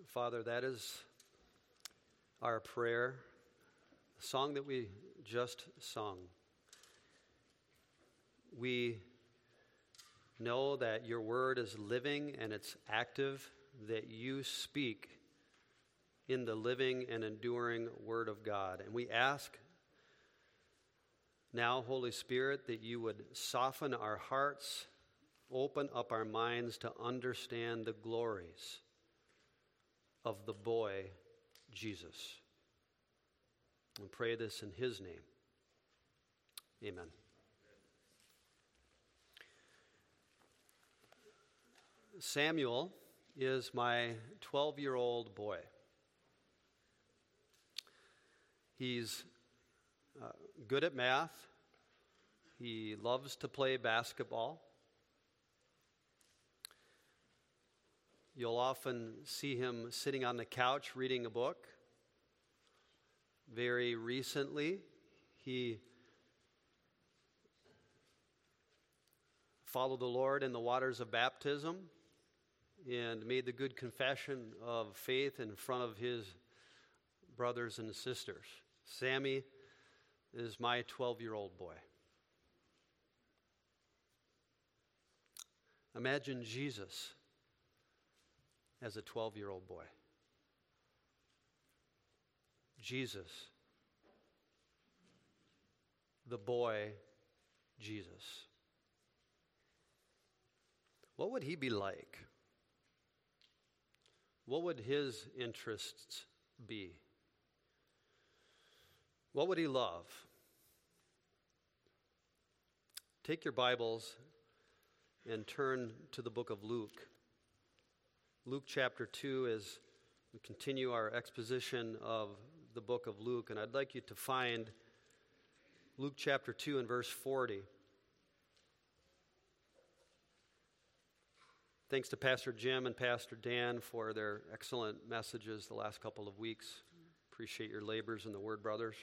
Father, that is our prayer, the song that we just sung. We know that your word is living and it's active, that you speak in the living and enduring word of God. And we ask now, Holy Spirit, that you would soften our hearts, open up our minds to understand the glories of the boy, Jesus. And pray this in his name. Amen. Samuel is my 12-year-old boy. He's good at math. He loves to play basketball. You'll often see him sitting on the couch reading a book. Very recently, he followed the Lord in the waters of baptism and made the good confession of faith in front of his brothers and sisters. Sammy is my 12-year-old boy. Imagine Jesus as a 12-year-old boy. Jesus, the boy Jesus. What would he be like? What would his interests be? What would he love? Take your Bibles and turn to the book of Luke. Luke chapter 2 as we continue our exposition of the book of Luke. And I'd like you to find Luke chapter 2 and verse 40. Thanks to Pastor Jim and Pastor Dan for their excellent messages the last couple of weeks. Appreciate your labors in the Word, brothers.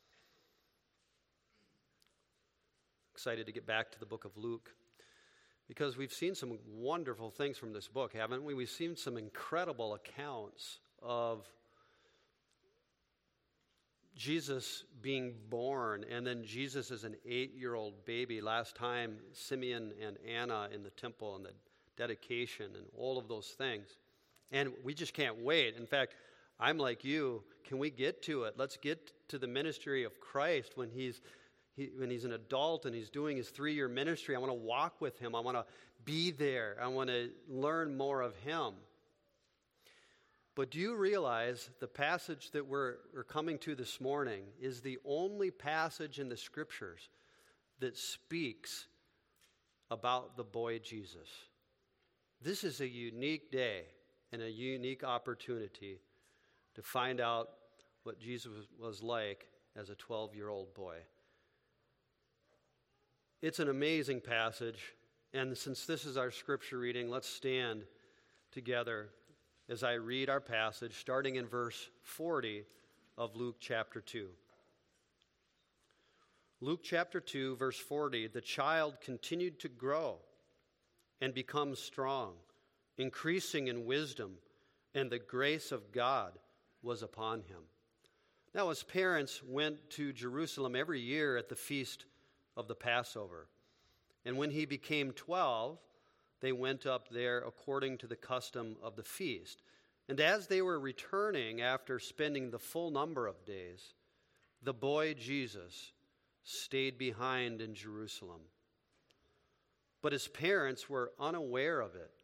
Excited to get back to the book of Luke because we've seen some wonderful things from this book, haven't we? We've seen some incredible accounts of Jesus being born, and then Jesus as an 8-year-old baby. Last time, Simeon and Anna in the temple and the dedication and all of those things. And we just can't wait. In fact, I'm like you. Can we get to it? Let's get to the ministry of Christ when he's an adult and he's doing his 3-year ministry. I want to walk with him. I want to be there. I want to learn more of him. But do you realize the passage that we're coming to this morning is the only passage in the Scriptures that speaks about the boy Jesus? This is a unique day and a unique opportunity to find out what Jesus was like as a 12-year-old boy. It's an amazing passage, and since this is our scripture reading, let's stand together as I read our passage, starting in verse 40 of Luke chapter 2. Luke chapter 2, verse 40, the child continued to grow and become strong, increasing in wisdom, and the grace of God was upon him. Now his parents went to Jerusalem every year at the feast of the Passover. And when he became 12, they went up there according to the custom of the feast. And as they were returning after spending the full number of days, the boy Jesus stayed behind in Jerusalem. But his parents were unaware of it,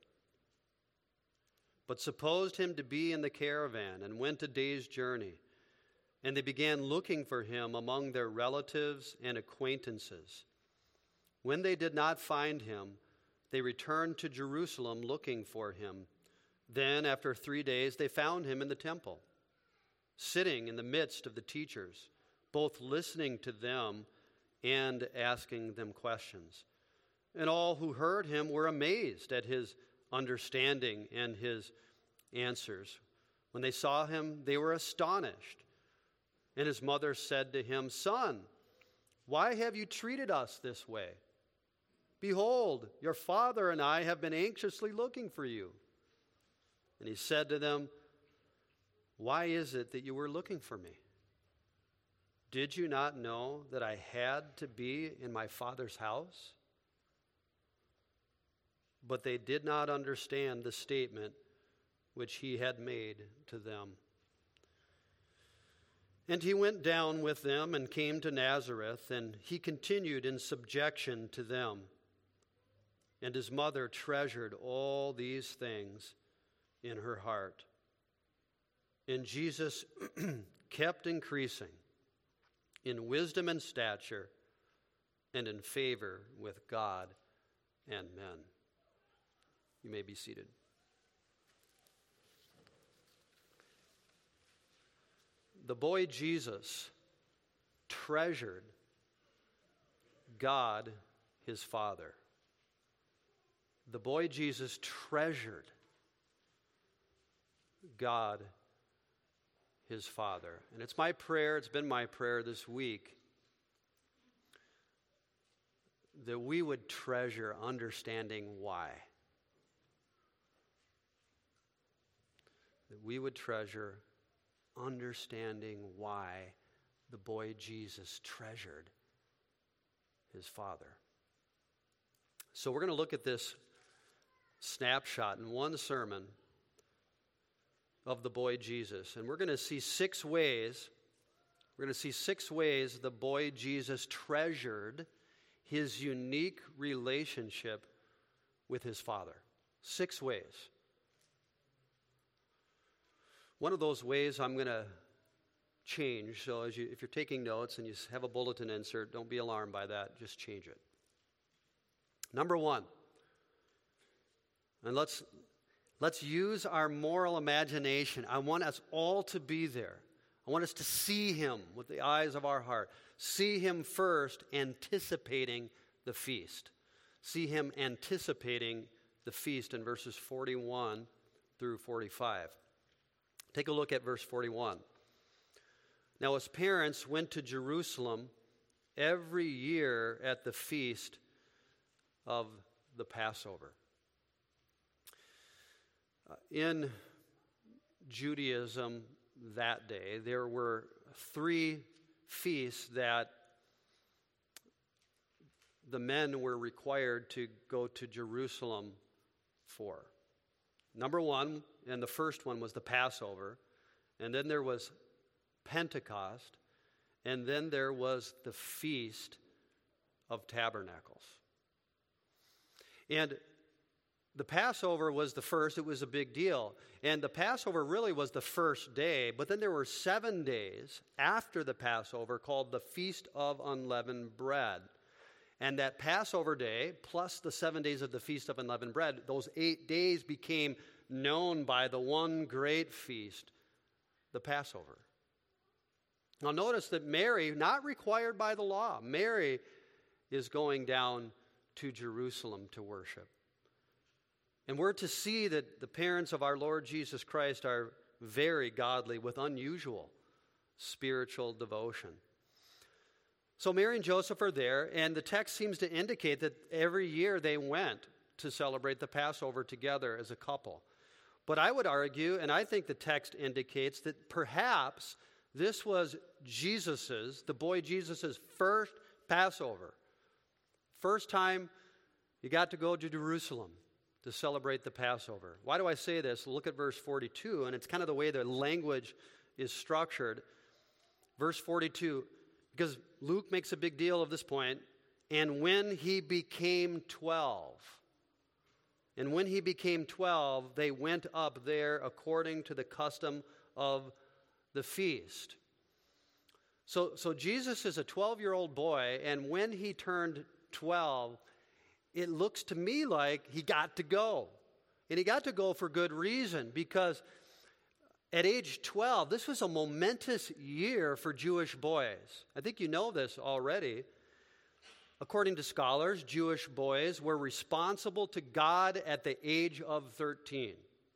but supposed him to be in the caravan and went a day's journey. And they began looking for him among their relatives and acquaintances. When they did not find him, they returned to Jerusalem looking for him. Then, after 3 days, they found him in the temple, sitting in the midst of the teachers, both listening to them and asking them questions. And all who heard him were amazed at his understanding and his answers. When they saw him, they were astonished. And his mother said to him, "Son, why have you treated us this way? Behold, your father and I have been anxiously looking for you." And he said to them, why is it that you were looking for me? Did you not know that I had to be in my Father's house?" But they did not understand the statement which he had made to them. And he went down with them and came to Nazareth, and he continued in subjection to them. And his mother treasured all these things in her heart. And Jesus kept increasing in wisdom and stature and in favor with God and men. You may be seated. The boy Jesus treasured God, his Father. The boy Jesus treasured God, his Father. And it's my prayer, it's been my prayer this week, that we would treasure understanding why. That we would treasure understanding why the boy Jesus treasured his Father. So we're going to look at this snapshot in one sermon of the boy Jesus. And we're going to see 6 ways. We're going to see 6 ways the boy Jesus treasured his unique relationship with his Father. 6 ways. One of those ways I'm going to change. So if you're taking notes and you have a bulletin insert, don't be alarmed by that. Just change it. Number 1. And let's use our moral imagination. I want us all to be there. I want us to see him with the eyes of our heart. See him first anticipating the feast. See him anticipating the feast in verses 41 through 45. Take a look at verse 41. Now his parents went to Jerusalem every year at the feast of the Passover. In Judaism that day, there were 3 feasts that the men were required to go to Jerusalem for. Number 1, and the first one was the Passover, and then there was Pentecost, and then there was the Feast of Tabernacles. And the Passover was the first. It was a big deal. And the Passover really was the first day, but then there were 7 days after the Passover called the Feast of Unleavened Bread. And that Passover day, plus the 7 days of the Feast of Unleavened Bread, those 8 days became known by the one great feast, the Passover. Now notice that Mary, not required by the law, Mary is going down to Jerusalem to worship. And we're to see that the parents of our Lord Jesus Christ are very godly with unusual spiritual devotion. So Mary and Joseph are there, and the text seems to indicate that every year they went to celebrate the Passover together as a couple. But I would argue, and I think the text indicates, that perhaps this was the boy Jesus's first Passover. First time he got to go to Jerusalem to celebrate the Passover. Why do I say this? Look at verse 42, and it's kind of the way the language is structured. Verse 42, because Luke makes a big deal of this point, and when he became 12. And when he became 12, they went up there according to the custom of the feast. So Jesus is a 12-year-old boy, and when he turned 12, it looks to me like he got to go. And he got to go for good reason, because at age 12, this was a momentous year for Jewish boys. I think you know this already. According to scholars, Jewish boys were responsible to God at the age of 13.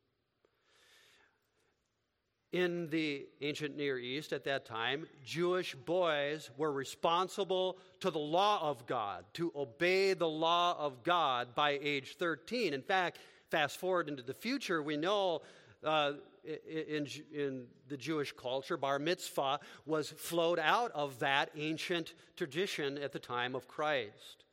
In the ancient Near East at that time, Jewish boys were responsible to the law of God, to obey the law of God by age 13. In fact, fast forward into the future, we know in the Jewish culture, bar mitzvah flowed out of that ancient tradition at the time of Christ.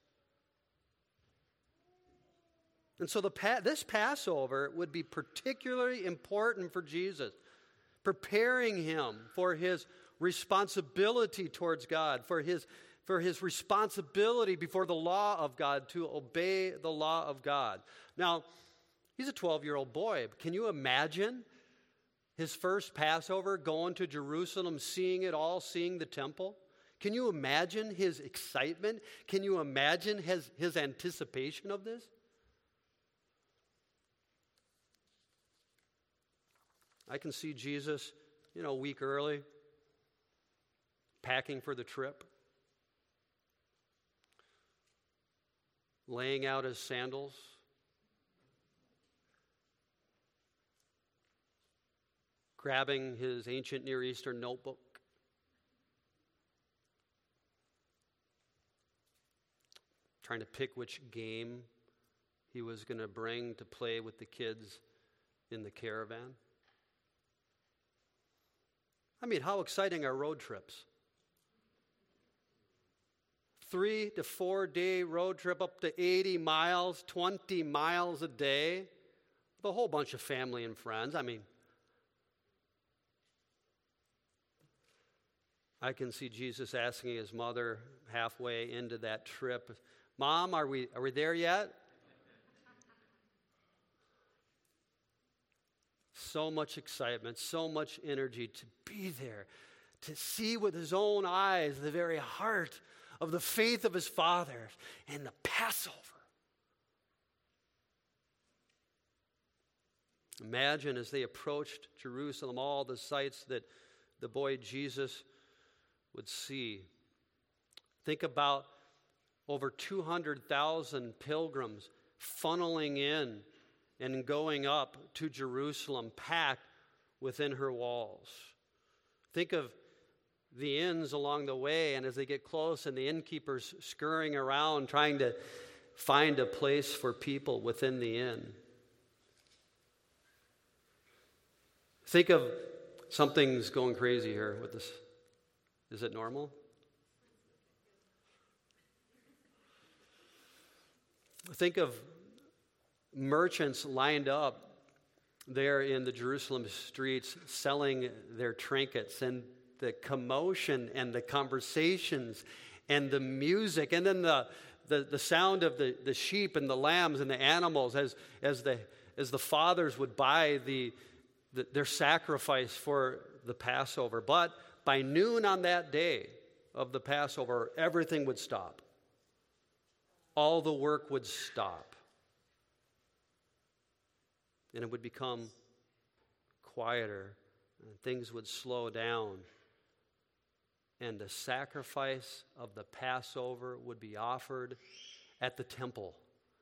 And so this Passover would be particularly important for Jesus, preparing him for his responsibility towards God, for his responsibility before the law of God to obey the law of God. Now, he's a 12-year-old boy. Can you imagine his first Passover, going to Jerusalem, seeing it all, seeing the temple? Can you imagine his excitement? Can you imagine his anticipation of this? I can see Jesus, a week early, packing for the trip, laying out his sandals, grabbing his ancient Near Eastern notebook, trying to pick which game he was going to bring to play with the kids in the caravan. I mean, how exciting are road trips? 3 to 4 day road trip up to 80 miles, 20 miles a day, with a whole bunch of family and friends. I mean, I can see Jesus asking his mother halfway into that trip, "Mom, are we there yet?" So much excitement, so much energy to be there, to see with his own eyes the very heart of the faith of his father and the Passover. Imagine as they approached Jerusalem all the sights that the boy Jesus would see. Think about over 200,000 pilgrims funneling in and going up to Jerusalem, packed within her walls. Think of the inns along the way, and as they get close, and the innkeepers scurrying around trying to find a place for people within the inn. Think of something's going crazy here with this. Is it normal? Think of merchants lined up there in the Jerusalem streets selling their trinkets, and the commotion and the conversations and the music, and then the sound of the sheep and the lambs and the animals as the fathers would buy their sacrifice for the Passover. But by noon on that day of the Passover, everything would stop. All the work would stop. And it would become quieter, and things would slow down. And the sacrifice of the Passover would be offered at the temple.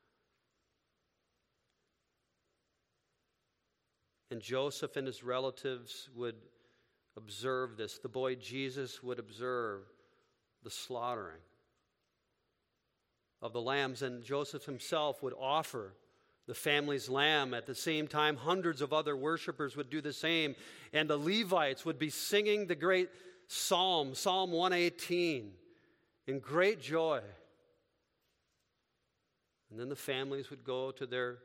And Joseph and his relatives would observe this. The boy Jesus would observe the slaughtering of the lambs, and Joseph himself would offer the family's lamb. At the same time, hundreds of other worshipers would do the same, and the Levites would be singing the great psalm, Psalm 118, in great joy. And then the families would go to their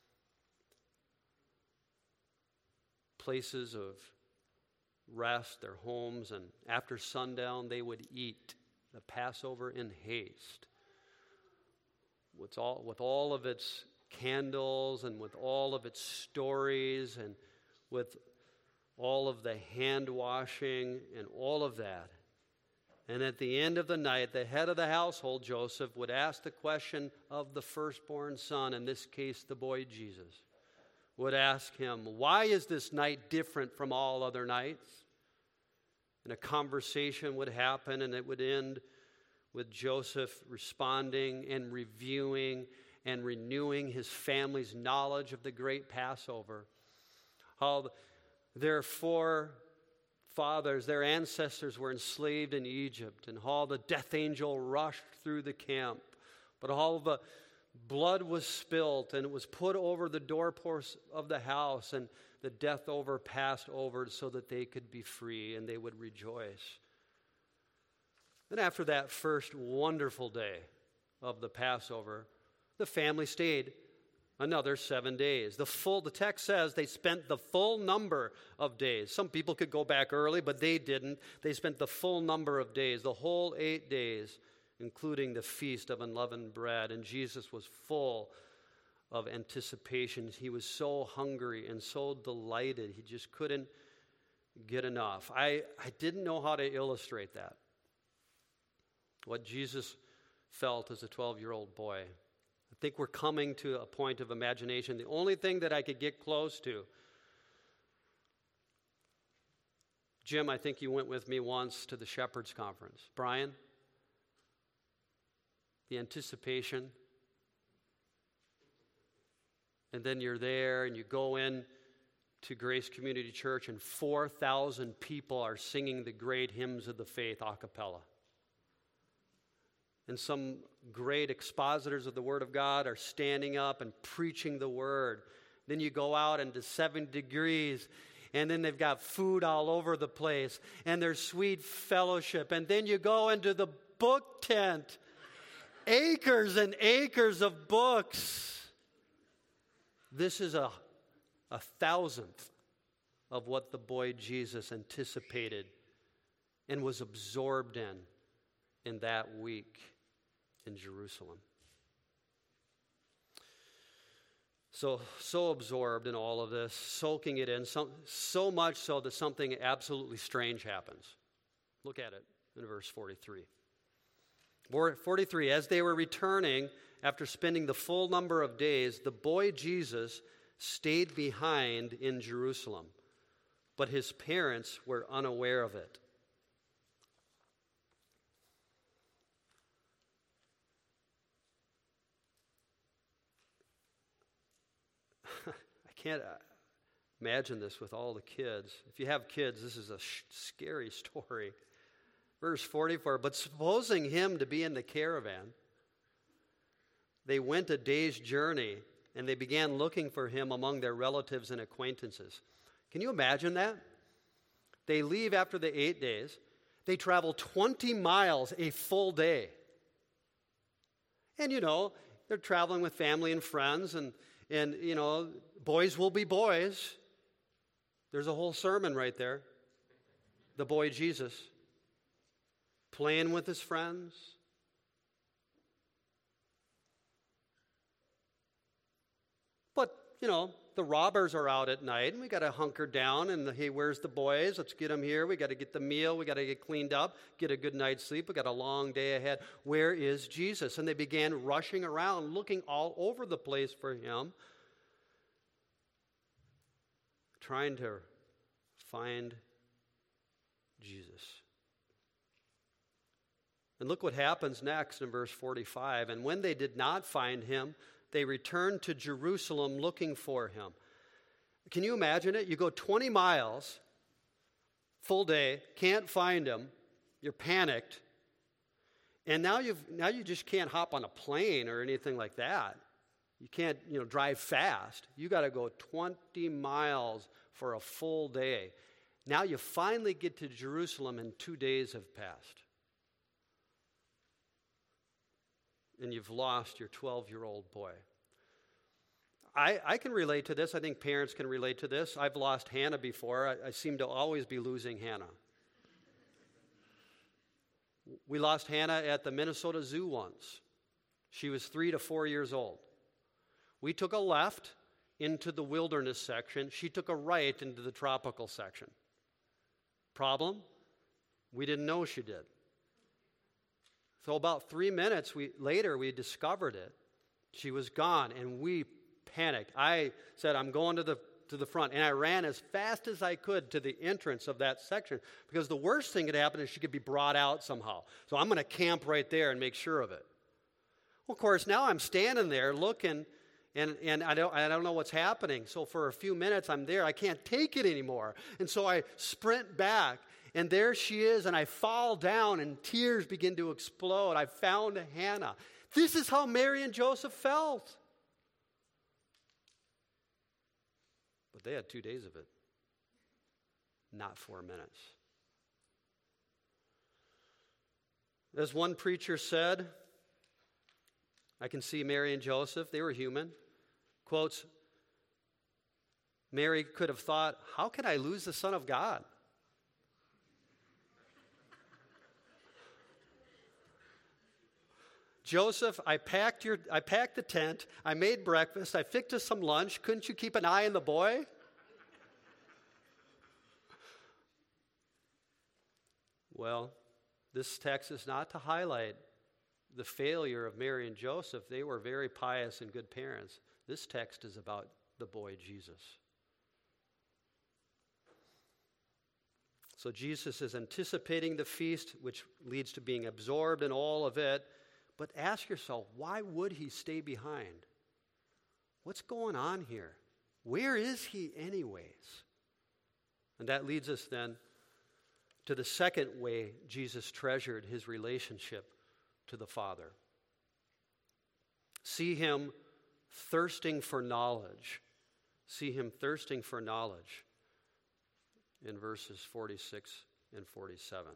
places of rest, their homes, and after sundown they would eat the Passover in haste, with all of its candles and with all of its stories and with all of the hand washing and all of that. And at the end of the night, the head of the household, Joseph, would ask the question of the firstborn son, in this case the boy Jesus, would ask him, "Why is this night different from all other nights?" And a conversation would happen, and it would end with Joseph responding and reviewing and renewing his family's knowledge of the great Passover. How their forefathers, their ancestors were enslaved in Egypt, and how the death angel rushed through the camp. But all blood was spilt, and it was put over the doorposts of the house, and the death over passed over so that they could be free and they would rejoice. Then after that first wonderful day of the Passover, the family stayed another 7 days. The text says they spent the full number of days. Some people could go back early, but they didn't. They spent the full number of days, the whole 8 days, including the feast of unleavened bread. And Jesus was full of anticipation. He was so hungry and so delighted. He just couldn't get enough. I didn't know how to illustrate that, what Jesus felt as a 12-year-old boy. I think we're coming to a point of imagination. The only thing that I could get close to, Jim, I think you went with me once to the Shepherds Conference. Brian, the anticipation. And then you're there and you go in to Grace Community Church and 4,000 people are singing the great hymns of the faith a cappella. And some great expositors of the Word of God are standing up and preaching the Word. Then you go out into 70 degrees, and then they've got food all over the place, and there's sweet fellowship. And then you go into the book tent, acres and acres of books. This is a thousandth of what the boy Jesus anticipated and was absorbed in that week in Jerusalem. So absorbed in all of this, soaking it in, so much so that something absolutely strange happens. Look at it in verse 43. 43, as they were returning after spending the full number of days, the boy Jesus stayed behind in Jerusalem, but his parents were unaware of it. I can't imagine this with all the kids. If you have kids, this is a scary story. Verse 44, but supposing him to be in the caravan, they went a day's journey, and they began looking for him among their relatives and acquaintances. Can you imagine that? They leave after the 8 days. They travel 20 miles a full day. And, they're traveling with family and friends, and boys will be boys. There's a whole sermon right there. The boy Jesus, playing with his friends. But, the robbers are out at night, and we got to hunker down, and hey, where's the boys? Let's get them here. We got to get the meal. We got to get cleaned up, get a good night's sleep. We got a long day ahead. Where is Jesus? And they began rushing around, looking all over the place for him, trying to find Jesus. And look what happens next in verse 45. And when they did not find him, they returned to Jerusalem looking for him. Can you imagine it? You go 20 miles, full day, can't find him, you're panicked, and now you just can't hop on a plane or anything like that. You can't, drive fast. You got to go 20 miles for a full day. Now you finally get to Jerusalem and 2 days have passed. And you've lost your 12-year-old boy. I can relate to this. I think parents can relate to this. I've lost Hannah before. I seem to always be losing Hannah. We lost Hannah at the Minnesota Zoo once. She was 3 to 4 years old. We took a left into the wilderness section. She took a right into the tropical section. Problem? We didn't know she did. So about 3 minutes later, we discovered it. She was gone, and we panicked. I said, I'm going to the front, and I ran as fast as I could to the entrance of that section, because the worst thing could happen is she could be brought out somehow. So I'm going to camp right there and make sure of it. Well, of course, now I'm standing there looking, and I don't know what's happening. So for a few minutes, I'm there. I can't take it anymore. And so I sprint back. And there she is, and I fall down, and tears begin to explode. I found Hannah. This is how Mary and Joseph felt. But they had 2 days of it, not 4 minutes. As one preacher said, I can see Mary and Joseph, they were human. Quotes, Mary could have thought, how can I lose the Son of God? Joseph, I packed the tent, I made breakfast, I fixed us some lunch. Couldn't you keep an eye on the boy? Well, this text is not to highlight the failure of Mary and Joseph. They were very pious and good parents. This text is about the boy Jesus. So Jesus is anticipating the feast, which leads to being absorbed in all of it. But ask yourself, why would he stay behind? What's going on here? Where is he anyways? And that leads us then to the second way Jesus treasured his relationship to the Father. See him thirsting for knowledge. See him thirsting for knowledge in verses 46 and 47.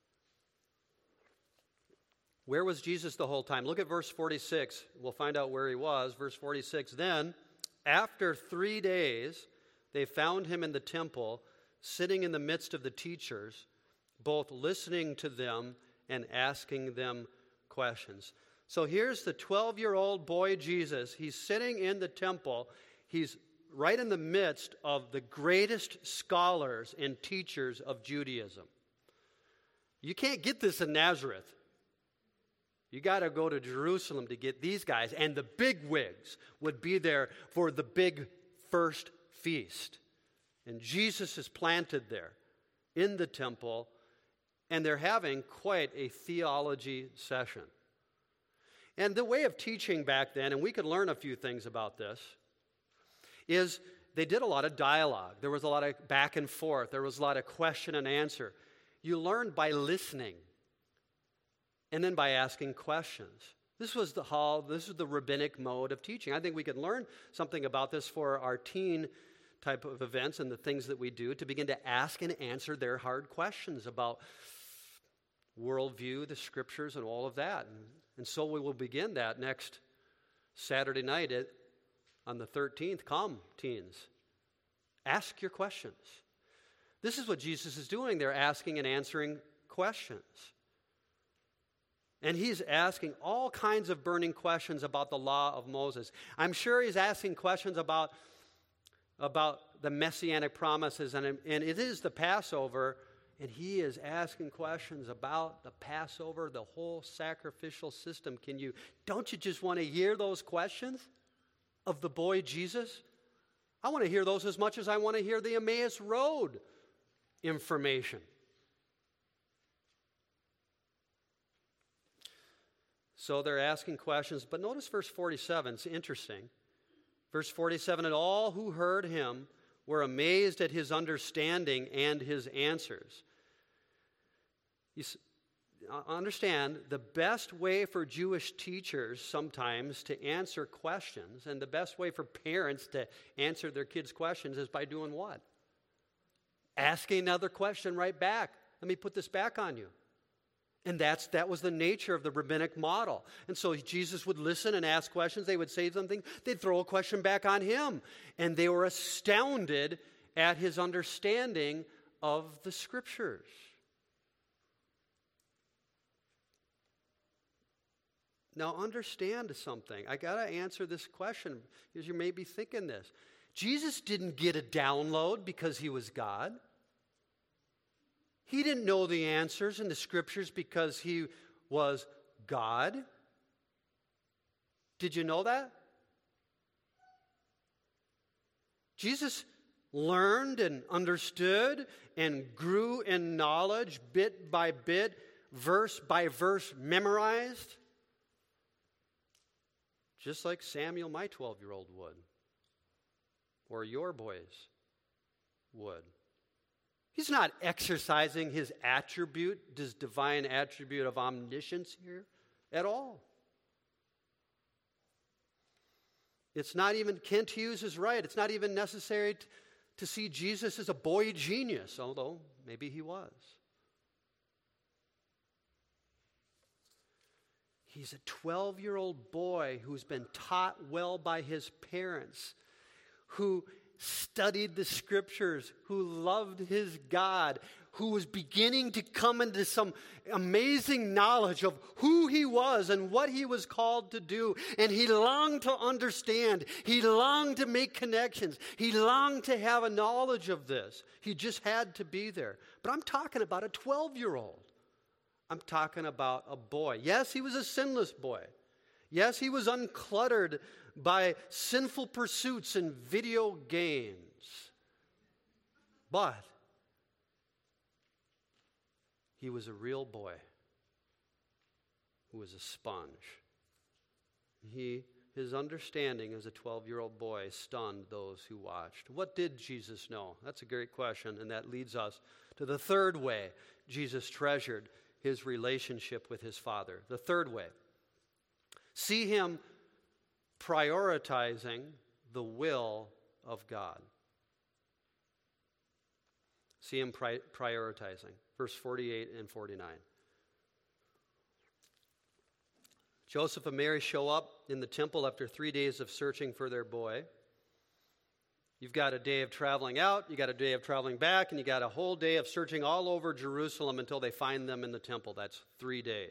Where was Jesus the whole time? Look at verse 46. We'll find out where he was. Verse 46, then, after 3 days, they found him in the temple, sitting in the midst of the teachers, both listening to them and asking them questions. So here's the 12-year-old boy Jesus. He's sitting in the temple. He's right in the midst of the greatest scholars and teachers of Judaism. You can't get this in Nazareth. You got to go to Jerusalem to get these guys. And the big wigs would be there for the big first feast. And Jesus is planted there in the temple. And they're having quite a theology session. And the way of teaching back then, and we could learn a few things about this, is they did a lot of dialogue. There was a lot of back and forth. There was a lot of question and answer. You learned by listening. And then by asking questions. This was the rabbinic mode of teaching. I think we could learn something about this for our teen type of events and the things that we do to begin to ask and answer their hard questions about worldview, the scriptures, and all of that. And so we will begin that next Saturday night on the 13th. Come, teens. Ask your questions. This is what Jesus is doing. They're asking and answering questions. And he's asking all kinds of burning questions about the law of Moses. I'm sure he's asking questions about the messianic promises, and it is the Passover, and he is asking questions about the Passover, the whole sacrificial system. Don't you just want to hear those questions of the boy Jesus? I want to hear those as much as I want to hear the Emmaus Road information. So they're asking questions, but notice verse 47. It's interesting. Verse 47, and all who heard him were amazed at his understanding and his answers. You understand, the best way for Jewish teachers sometimes to answer questions, and the best way for parents to answer their kids' questions is by doing what? Asking another question right back. Let me put this back on you. And that was the nature of the rabbinic model. And so Jesus would listen and ask questions. They would say something. They'd throw a question back on him. And they were astounded at his understanding of the scriptures. Now understand something. I got to answer this question because you may be thinking this. Jesus didn't get a download because he was God. He didn't know the answers in the scriptures because he was God. Did you know that? Jesus learned and understood and grew in knowledge bit by bit, verse by verse, memorized. Just like Samuel, my 12-year-old, would. Or your boys would. He's not exercising his attribute, his divine attribute of omniscience here at all. It's not even, Kent Hughes is right. It's not even necessary to see Jesus as a boy genius, although maybe he was. He's a 12-year-old boy who's been taught well by his parents, who studied the scriptures, who loved his God, who was beginning to come into some amazing knowledge of who he was and what he was called to do. And he longed to understand. He longed to make connections. He longed to have a knowledge of this. He just had to be there. But I'm talking about a 12-year-old. I'm talking about a boy. Yes, he was a sinless boy. Yes, he was uncluttered by sinful pursuits and video games. But he was a real boy who was a sponge. His understanding as a 12-year-old boy stunned those who watched. What did Jesus know? That's a great question, and that leads us to the third way Jesus treasured his relationship with his Father. The third way. See him prioritizing the will of God. See him prioritizing. Verse 48 and 49. Joseph and Mary show up in the temple after 3 days of searching for their boy. You've got a day of traveling out, you got a day of traveling back, and you got a whole day of searching all over Jerusalem until they find them in the temple. That's 3 days.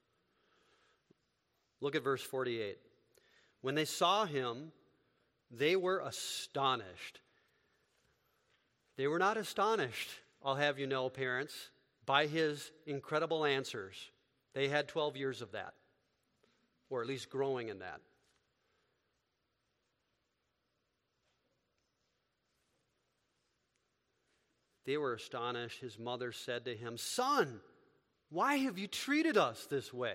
Look at verse 48. When they saw him, they were astonished. They were not astonished, I'll have you know, parents, by his incredible answers. They had 12 years of that, or at least growing in that. They were astonished. His mother said to him, "Son, why have you treated us this way?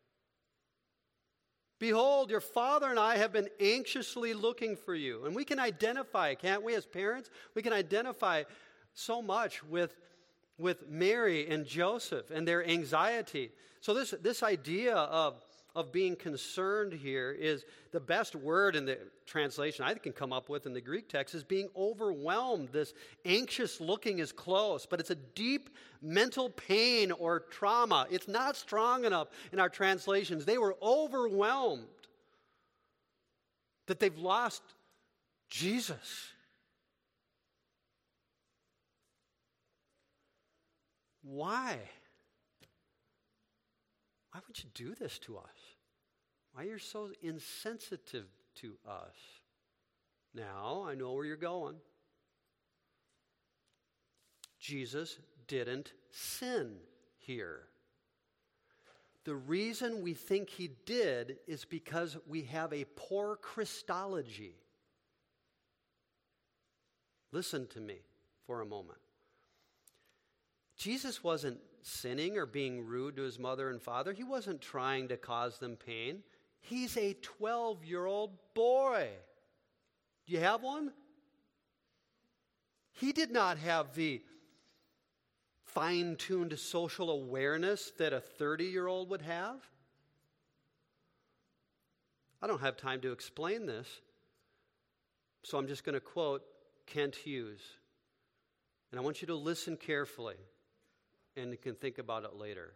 Behold, your father and I have been anxiously looking for you." And we can identify, can't we, as parents? We can identify so much with Mary and Joseph and their anxiety. So this idea of being concerned here is the best word in the translation I can come up with in the Greek text is being overwhelmed. This anxious looking is close, but it's a deep mental pain or trauma. It's not strong enough in our translations. They were overwhelmed that they've lost Jesus. Why? Why would you do this to us? Why are you so insensitive to us? Now, I know where you're going. Jesus didn't sin here. The reason we think he did is because we have a poor Christology. Listen to me for a moment. Jesus wasn't sinning or being rude to his mother and father. He wasn't trying to cause them pain. He's a 12-year-old boy. Do you have one? He did not have the fine-tuned social awareness that a 30-year-old would have. I don't have time to explain this, so I'm just going to quote Kent Hughes. And I want you to listen carefully, and you can think about it later.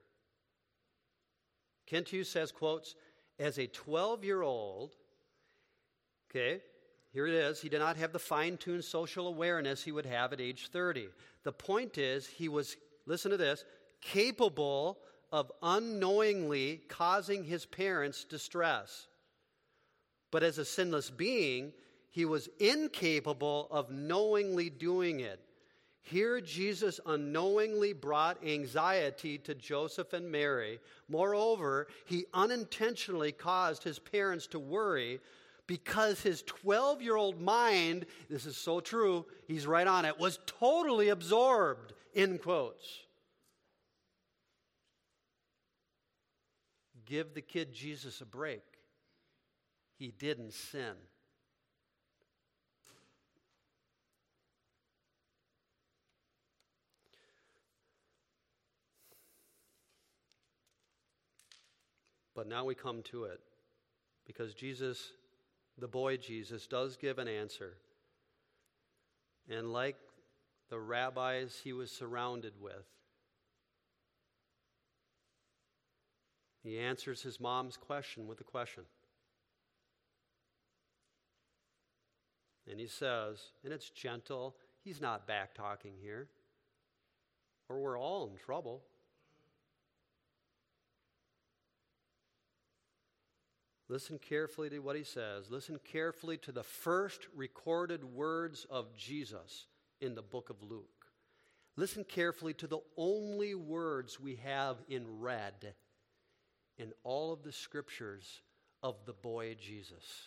Kent Hughes says, quotes, "As a 12-year-old, okay, here it is, he did not have the fine-tuned social awareness he would have at age 30. The point is, he was, listen to this, capable of unknowingly causing his parents distress. But as a sinless being, he was incapable of knowingly doing it. Here, Jesus unknowingly brought anxiety to Joseph and Mary. Moreover, he unintentionally caused his parents to worry because his 12-year-old mind, this is so true, he's right on it, was totally absorbed, in quotes. Give the kid Jesus a break. He didn't sin. But now we come to it, because Jesus the boy Jesus does give an answer. And like the rabbis he was surrounded with, he answers his mom's question with a question. And he says, and it's gentle, he's not back-talking here, or we're all in trouble. Listen carefully to what he says. Listen carefully to the first recorded words of Jesus in the book of Luke. Listen carefully to the only words we have in red in all of the scriptures of the boy Jesus.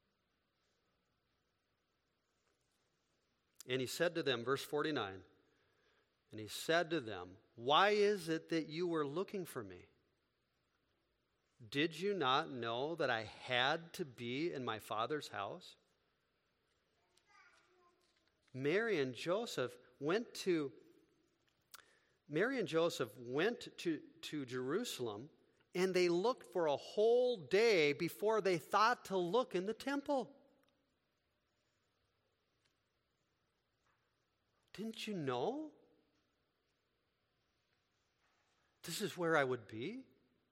And he said to them, verse 49, and he said to them, "Why is it that you were looking for me? Did you not know that I had to be in my Father's house?" Mary and Joseph went to Jerusalem, and they looked for a whole day before they thought to look in the temple. Didn't you know? This is where I would be.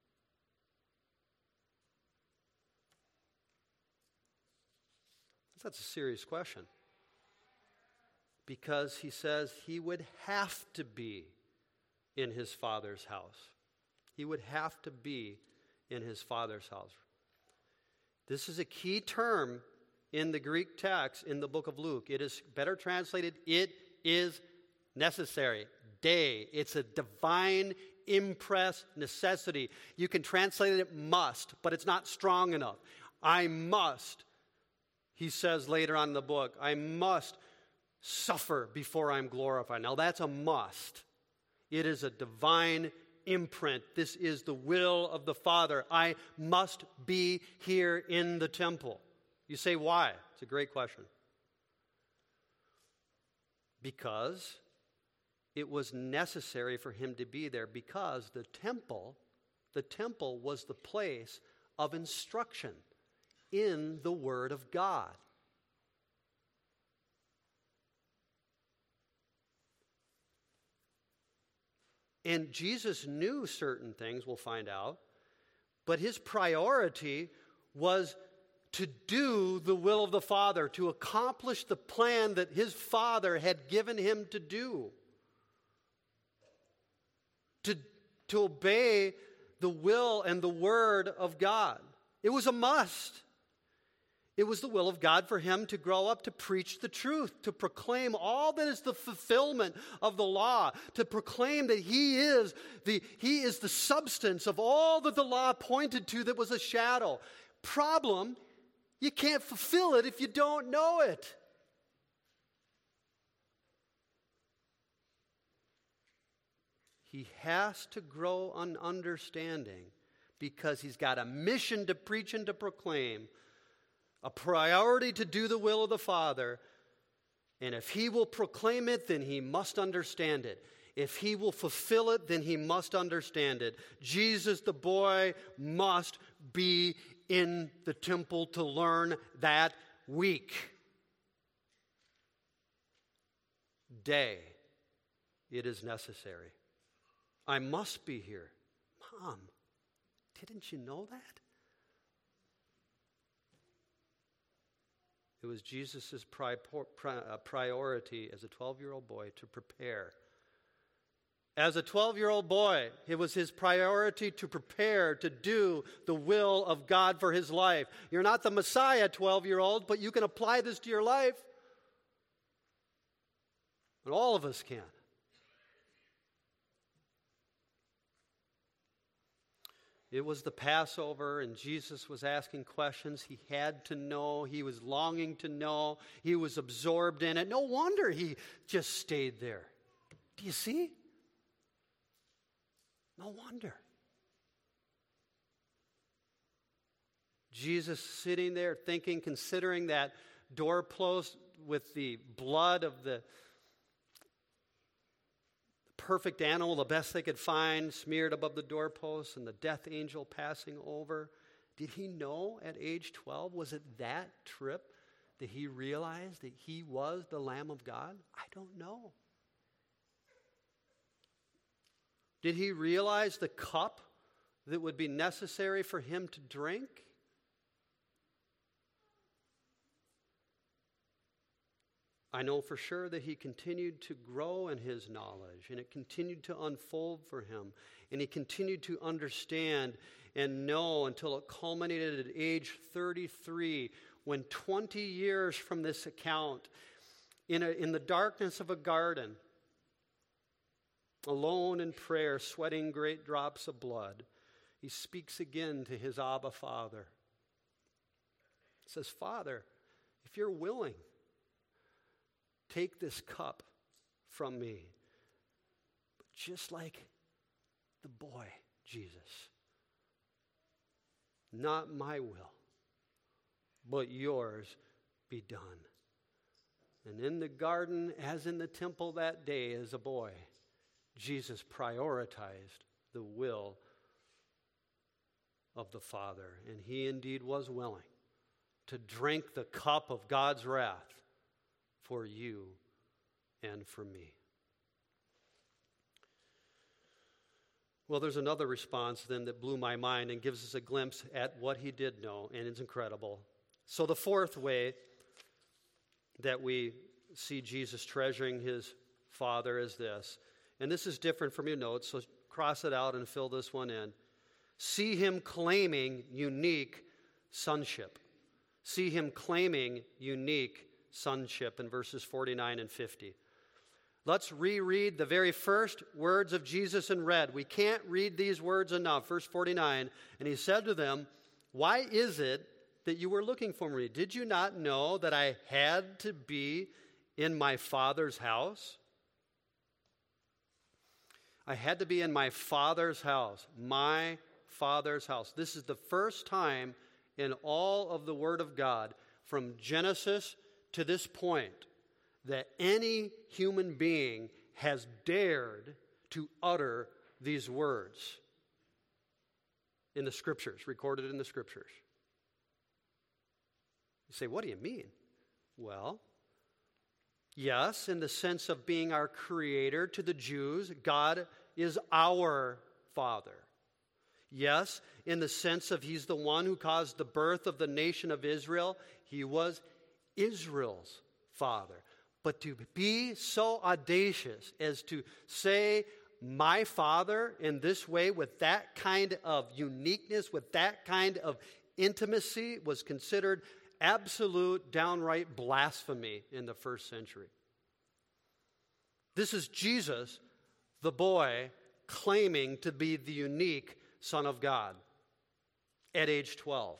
That's a serious question. Because he says he would have to be in his Father's house. He would have to be in his Father's house. This is a key term in the Greek text in the book of Luke. It is better translated, it is necessary. Day. It's a divine impress necessity. You can translate it must, but it's not strong enough. I must. He says later on in the book, I must suffer before I'm glorified. Now that's a must. It is a divine imprint. This is the will of the Father. I must be here in the temple. You say, why? It's a great question. Because it was necessary for him to be there, because the temple was the place of instruction in the Word of God. And Jesus knew certain things, we'll find out, but his priority was to do the will of the Father, to accomplish the plan that his Father had given him to do, to obey the will and the Word of God. It was a must. It was the will of God for him to grow up to preach the truth, to proclaim all that is the fulfillment of the law, to proclaim that he is the substance of all that the law pointed to that was a shadow. Problem, you can't fulfill it if you don't know it. He has to grow on understanding because he's got a mission to preach and to proclaim, a priority to do the will of the Father. And if he will proclaim it, then he must understand it. If he will fulfill it, then he must understand it. Jesus, the boy, must be in the temple to learn that week. Day, it is necessary. I must be here. Mom, didn't you know that? It was Jesus' priority as a 12-year-old boy to prepare. As a 12-year-old boy, it was his priority to prepare to do the will of God for his life. You're not the Messiah, 12-year-old, but you can apply this to your life. And all of us can. It was the Passover, and Jesus was asking questions. He had to know. He was longing to know. He was absorbed in it. No wonder he just stayed there. Do you see? No wonder. Jesus sitting there thinking, considering that doorpost with the blood of the perfect animal, the best they could find, smeared above the doorpost, and the death angel passing over. Did he know at age 12? Was it that trip that he realized that he was the Lamb of God? I don't know. Did he realize the cup that would be necessary for him to drink? I know for sure that he continued to grow in his knowledge, and it continued to unfold for him, and he continued to understand and know until it culminated at age 33, when 20 years from this account, in the darkness of a garden, alone in prayer, sweating great drops of blood, he speaks again to his Abba Father. He says, Father, if you're willing, take this cup from me. But just like the boy, Jesus, not my will, but yours be done. And in the garden, as in the temple that day as a boy, Jesus prioritized the will of the Father. And he indeed was willing to drink the cup of God's wrath for you and for me. Well, there's another response then that blew my mind and gives us a glimpse at what he did know, and it's incredible. So the fourth way that we see Jesus treasuring his Father is this, and this is different from your notes, so cross it out and fill this one in. See him claiming unique sonship. See him claiming unique sonship in verses 49 and 50. Let's reread the very first words of Jesus in red. We can't read these words enough. Verse 49, and he said to them, why is it that you were looking for me? Did you not know that I had to be in my Father's house? I had to be in my Father's house. My Father's house. This is the first time in all of the Word of God, from Genesis to this point, that any human being has dared to utter these words in the Scriptures, recorded in the Scriptures. You say, what do you mean? Well, yes, in the sense of being our creator to the Jews, God is our Father. Yes, in the sense of he's the one who caused the birth of the nation of Israel. He was Israel's Father. But to be so audacious as to say, my Father, in this way, with that kind of uniqueness, with that kind of intimacy, was considered absolute, downright blasphemy in the first century. This is Jesus, the boy, claiming to be the unique Son of God at age 12.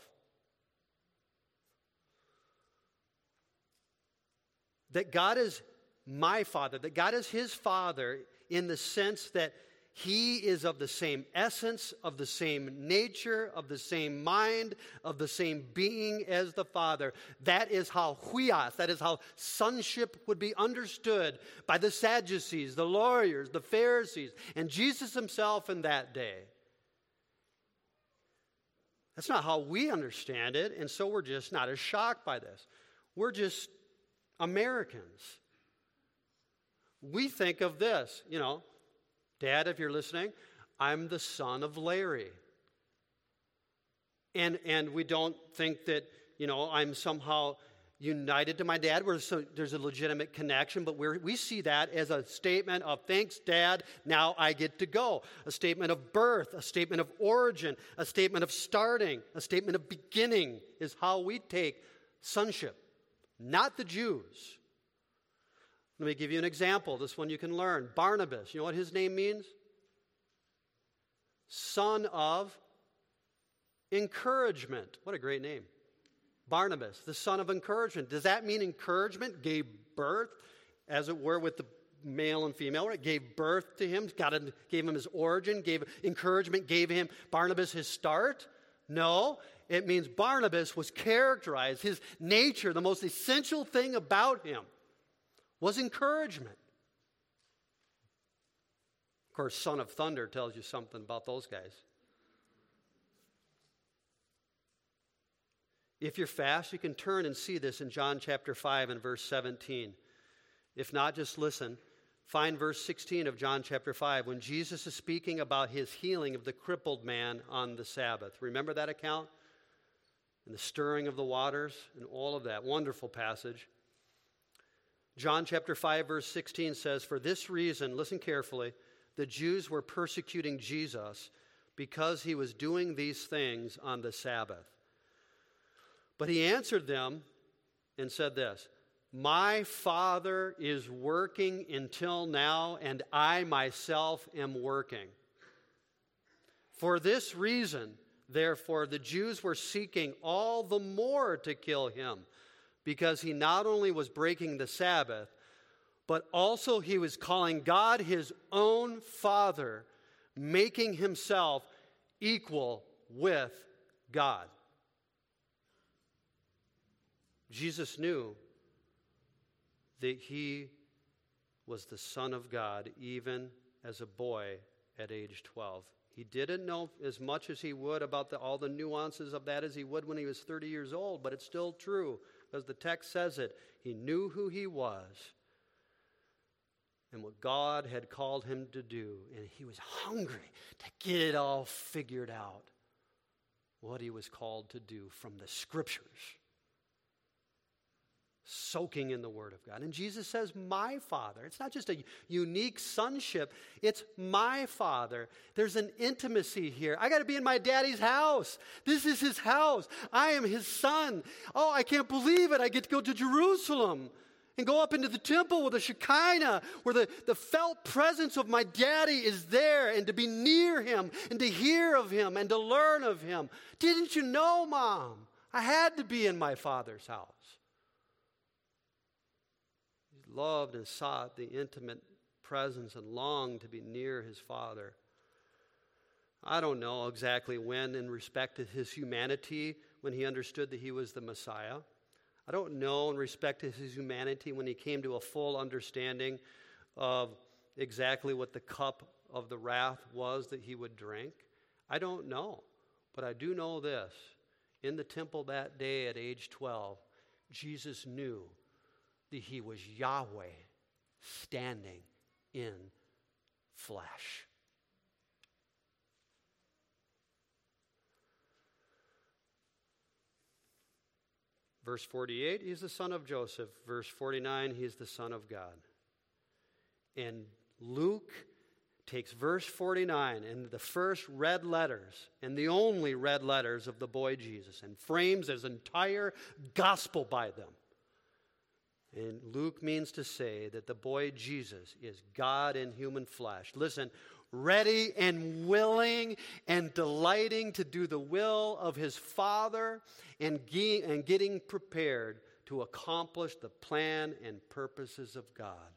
That God is my Father, that God is his Father in the sense that he is of the same essence, of the same nature, of the same mind, of the same being as the Father. That is how huios, that is how sonship would be understood by the Sadducees, the lawyers, the Pharisees, and Jesus himself in that day. That's not how we understand it, and so we're just not as shocked by this. We're just Americans. We think of this, Dad, if you're listening, I'm the son of Larry. And we don't think that, I'm somehow united to my dad. There's a legitimate connection, but we see that as a statement of, thanks, Dad, now I get to go. A statement of birth, a statement of origin, a statement of starting, a statement of beginning is how we take sonship. Not the Jews. Let me give you an example. This one you can learn. Barnabas. You know what his name means? Son of encouragement. What a great name. Barnabas, the son of encouragement. Does that mean encouragement gave birth, as it were, with the male and female? It gave birth to him. God gave him his origin, gave encouragement, gave him Barnabas his start? No. It means Barnabas was characterized, his nature, the most essential thing about him was encouragement. Of course, Son of Thunder tells you something about those guys. If you're fast, you can turn and see this in John chapter 5 and verse 17. If not, just listen. Find verse 16 of John chapter 5 when Jesus is speaking about his healing of the crippled man on the Sabbath. Remember that account? And the stirring of the waters and all of that. Wonderful passage. John chapter 5 verse 16 says, "For this reason," listen carefully, "the Jews were persecuting Jesus because he was doing these things on the Sabbath. But he answered them and said this, 'My Father is working until now, and I myself am working.' For this reason, therefore, the Jews were seeking all the more to kill him, because he not only was breaking the Sabbath, but also he was calling God his own Father, making himself equal with God." Jesus knew that he was the Son of God even as a boy at age 12. He didn't know as much as he would about all the nuances of that as he would when he was 30 years old, but it's still true, as the text says it. He knew who he was and what God had called him to do, and he was hungry to get it all figured out, what he was called to do from the Scriptures, soaking in the Word of God. And Jesus says, "My Father." It's not just a unique sonship. It's my Father. There's an intimacy here. I got to be in my daddy's house. This is his house. I am his son. Oh, I can't believe it. I get to go to Jerusalem and go up into the temple with the Shekinah, where the felt presence of my daddy is there, and to be near him and to hear of him and to learn of him. Didn't you know, Mom? I had to be in my Father's house. Loved and sought the intimate presence and longed to be near his Father. I don't know exactly when, in respect to his humanity, when he understood that he was the Messiah. I don't know in respect to his humanity when he came to a full understanding of exactly what the cup of the wrath was that he would drink. I don't know. But I do know this. In the temple that day at age 12, Jesus knew that he was Yahweh standing in flesh. Verse 48, he's the son of Joseph. Verse 49, he's the son of God. And Luke takes verse 49 and the first red letters and the only red letters of the boy Jesus and frames his entire gospel by them. And Luke means to say that the boy Jesus is God in human flesh. Listen, ready and willing and delighting to do the will of his Father and getting prepared to accomplish the plan and purposes of God.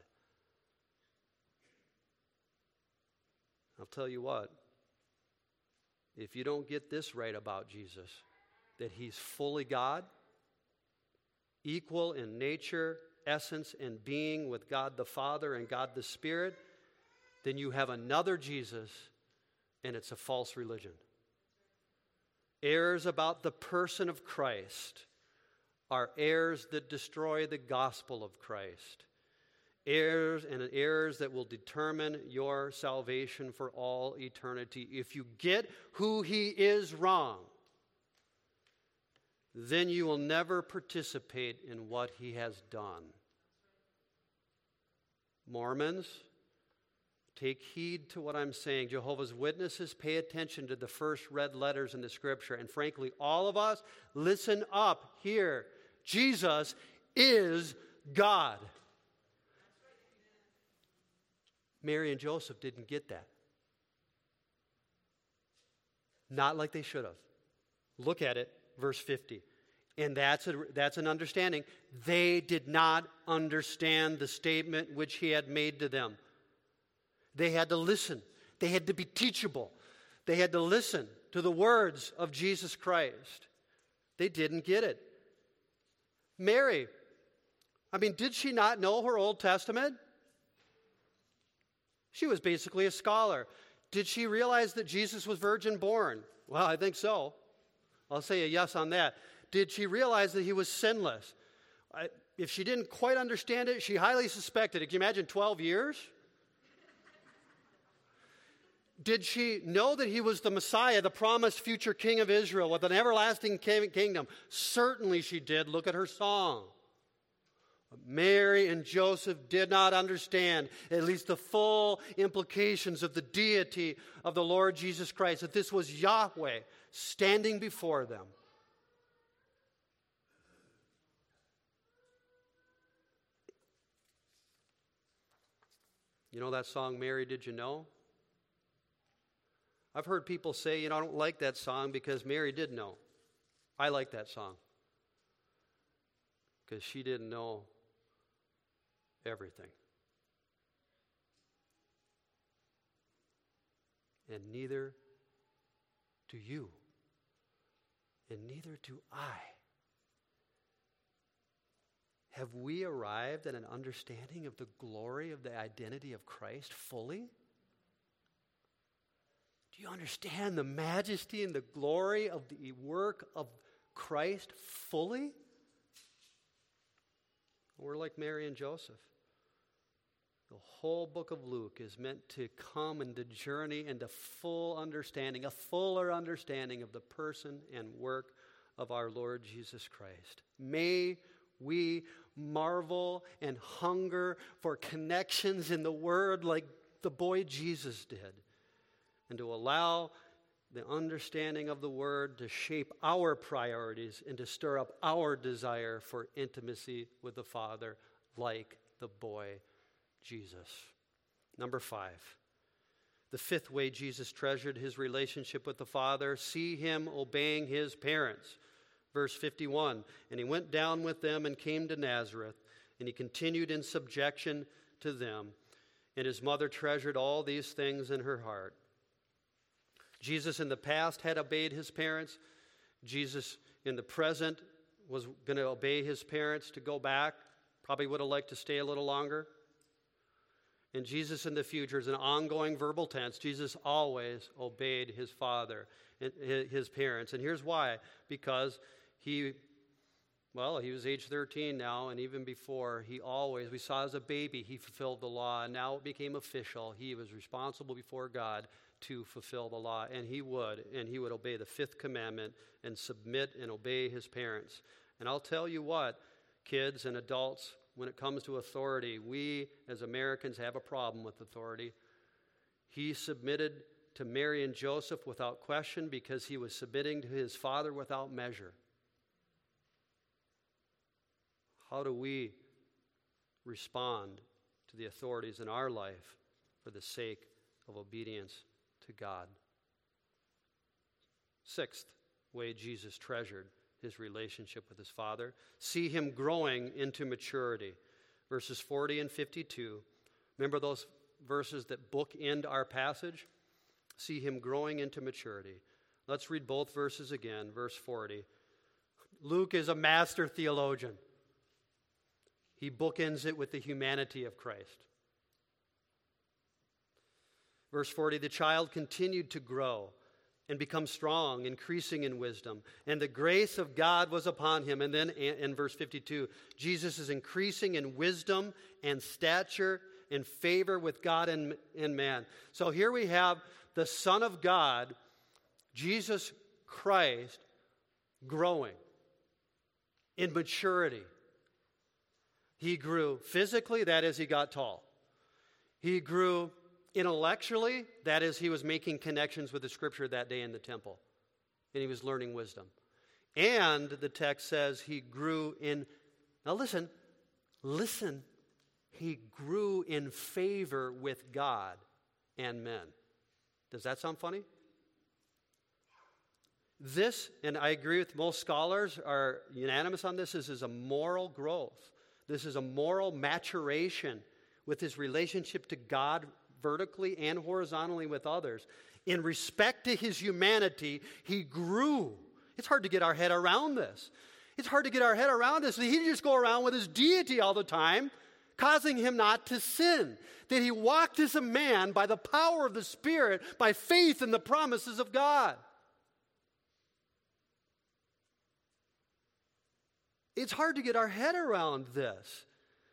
I'll tell you what, if you don't get this right about Jesus, that he's fully God, equal in nature, essence, and being with God the Father and God the Spirit, then you have another Jesus, and it's a false religion. Errors about the person of Christ are errors that destroy the gospel of Christ. Errors that will determine your salvation for all eternity. If you get who he is wrong, then you will never participate in what he has done. Mormons, take heed to what I'm saying. Jehovah's Witnesses, pay attention to the first red letters in the Scripture. And frankly, all of us, listen up here. Jesus is God. Mary and Joseph didn't get that. Not like they should have. Look at it. Verse 50. And that's an understanding. They did not understand the statement which he had made to them. They had to listen. They had to be teachable. They had to listen to the words of Jesus Christ. They didn't get it. Mary, did she not know her Old Testament? She was basically a scholar. Did she realize that Jesus was virgin born? Well, I think so. I'll say a yes on that. did she realize that he was sinless? If she didn't quite understand it, she highly suspected it. Can you imagine 12 years? Did she know that he was the Messiah, the promised future king of Israel with an everlasting kingdom? Certainly she did. Look at her song. But Mary and Joseph did not understand at least the full implications of the deity of the Lord Jesus Christ, that this was Yahweh standing before them. You know that song, Mary, Did You Know? I've heard people say, I don't like that song because Mary did know. I like that song because she didn't know everything. And neither do you. And neither do I. Have we arrived at an understanding of the glory of the identity of Christ fully? Do you understand the majesty and the glory of the work of Christ fully? We're like Mary and Joseph. The whole book of Luke is meant to come and to journey into full understanding, a fuller understanding of the person and work of our Lord Jesus Christ. May we marvel and hunger for connections in the Word like the boy Jesus did, and to allow the understanding of the Word to shape our priorities and to stir up our desire for intimacy with the Father like the boy Jesus. Number 5, the 5th way Jesus treasured his relationship with the Father, see him obeying his parents. Verse 51, and he went down with them and came to Nazareth, and he continued in subjection to them. And his mother treasured all these things in her heart. Jesus in the past had obeyed his parents. Jesus in the present was going to obey his parents to go back. Probably would have liked to stay a little longer. And Jesus in the future is an ongoing verbal tense. Jesus always obeyed his father, his parents. And here's why. Because he was age 13 now, and even before, we saw as a baby, he fulfilled the law, and now it became official. He was responsible before God to fulfill the law, and he would obey the 5th commandment and submit and obey his parents. And I'll tell you what, kids and adults, when it comes to authority, we as Americans have a problem with authority. He submitted to Mary and Joseph without question because he was submitting to his father without measure. How do we respond to the authorities in our life for the sake of obedience to God? 6th way Jesus treasured his relationship with his Father, see him growing into maturity. Verses 40 and 52. Remember those verses that bookend our passage? See him growing into maturity. Let's read both verses again. Verse 40. Luke is a master theologian. He bookends it with the humanity of Christ. Verse 40, the child continued to grow and become strong, increasing in wisdom, and the grace of God was upon him. And then in verse 52, Jesus is increasing in wisdom and stature and favor with God and man. So here we have the Son of God, Jesus Christ, growing in maturity. He grew physically, that is, he got tall. He grew intellectually, that is, he was making connections with the Scripture that day in the temple. And he was learning wisdom. And the text says he grew in, now listen, he grew in favor with God and men. Does that sound funny? This, and I agree with most scholars are unanimous on this, this is a moral growth. This is a moral maturation with his relationship to God vertically and horizontally with others. In respect to his humanity, he grew. It's hard to get our head around this. He didn't just go around with his deity all the time, causing him not to sin. That he walked as a man by the power of the Spirit, by faith in the promises of God. It's hard to get our head around this.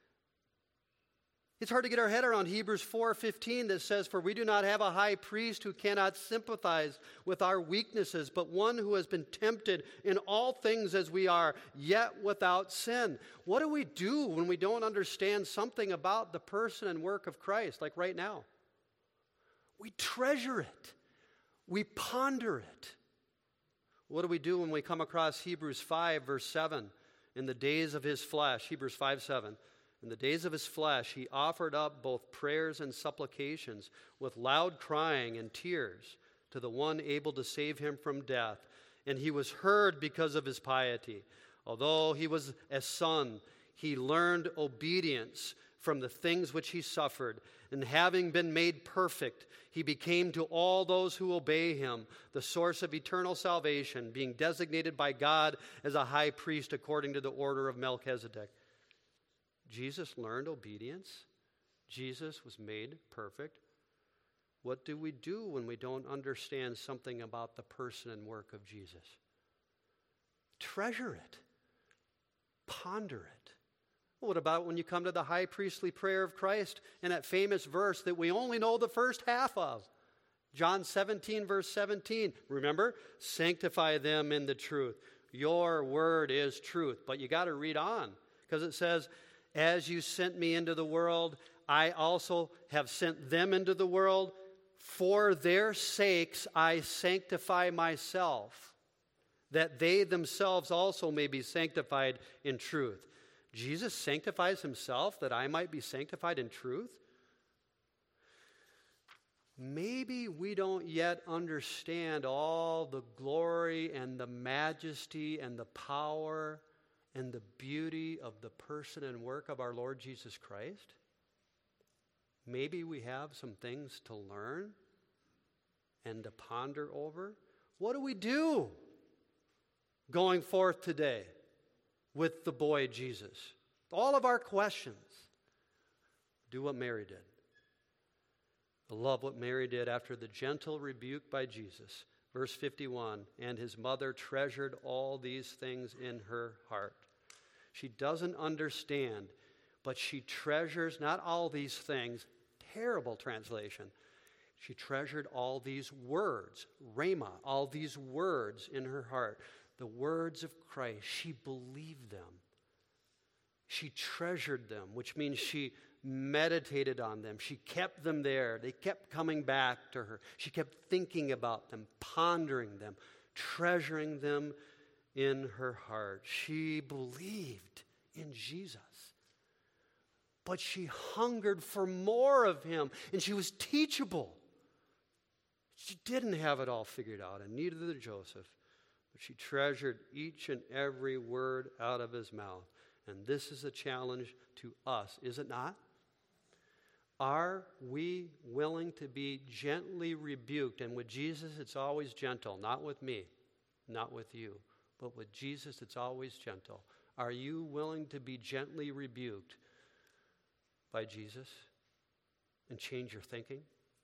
It's hard to get our head around Hebrews 4:15 that says, "For we do not have a high priest who cannot sympathize with our weaknesses, but one who has been tempted in all things as we are, yet without sin." What do we do when we don't understand something about the person and work of Christ, like right now? We treasure it. We ponder it. What do we do when we come across Hebrews 5, verse 7? In the days of his flesh, Hebrews 5:7. In the days of his flesh, he offered up both prayers and supplications with loud crying and tears to the one able to save him from death. And he was heard because of his piety. Although he was a son, he learned obedience from the things which he suffered. And having been made perfect, he became to all those who obey him the source of eternal salvation, being designated by God as a high priest according to the order of Melchizedek. Jesus learned obedience. Jesus was made perfect. What do we do when we don't understand something about the person and work of Jesus? Treasure it. Ponder it. What about when you come to the high priestly prayer of Christ and that famous verse that we only know the first half of? John 17, verse 17. Remember? Sanctify them in the truth. Your word is truth. But you got to read on, because it says, as you sent me into the world, I also have sent them into the world. For their sakes I sanctify myself, that they themselves also may be sanctified in truth. Jesus sanctifies himself that I might be sanctified in truth? Maybe we don't yet understand all the glory and the majesty and the power and the beauty of the person and work of our Lord Jesus Christ. Maybe we have some things to learn and to ponder over. What do we do going forth today with the boy Jesus? All of our questions. Do what Mary did. I love what Mary did after the gentle rebuke by Jesus. Verse 51, and his mother treasured all these things in her heart. She doesn't understand, but she treasures not all these things. Terrible translation. She treasured all these words, rhema, all these words in her heart. The words of Christ. She believed them. She treasured them, which means she meditated on them. She kept them there. They kept coming back to her. She kept thinking about them, pondering them, treasuring them in her heart. She believed in Jesus. But she hungered for more of him, and she was teachable. She didn't have it all figured out, and neither did Joseph. But she treasured each and every word out of his mouth. And this is a challenge to us, is it not? Are we willing to be gently rebuked? And with Jesus, it's always gentle. Not with me, not with you. But with Jesus, it's always gentle. Are you willing to be gently rebuked by Jesus and change your thinking?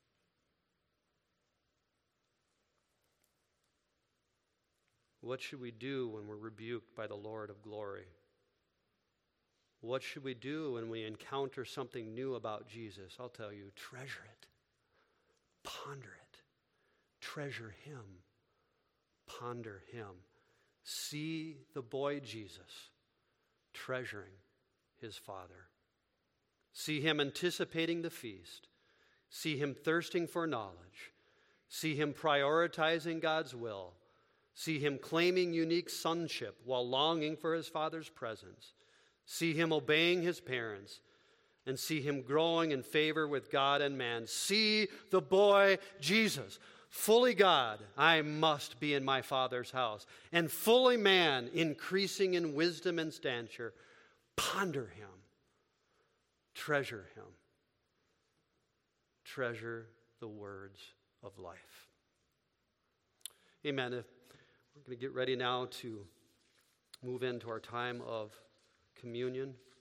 What should we do when we're rebuked by the Lord of glory? What should we do when we encounter something new about Jesus? I'll tell you, treasure it. Ponder it. Treasure him. Ponder him. See the boy Jesus treasuring his Father. See him anticipating the feast. See him thirsting for knowledge. See him prioritizing God's will. See him claiming unique sonship while longing for his Father's presence. See him obeying his parents, and see him growing in favor with God and man. See the boy Jesus, fully God, I must be in my Father's house, and fully man, increasing in wisdom and stature. Ponder him. Treasure him. Treasure the words of life. Amen. We're going to get ready now to move into our time of communion.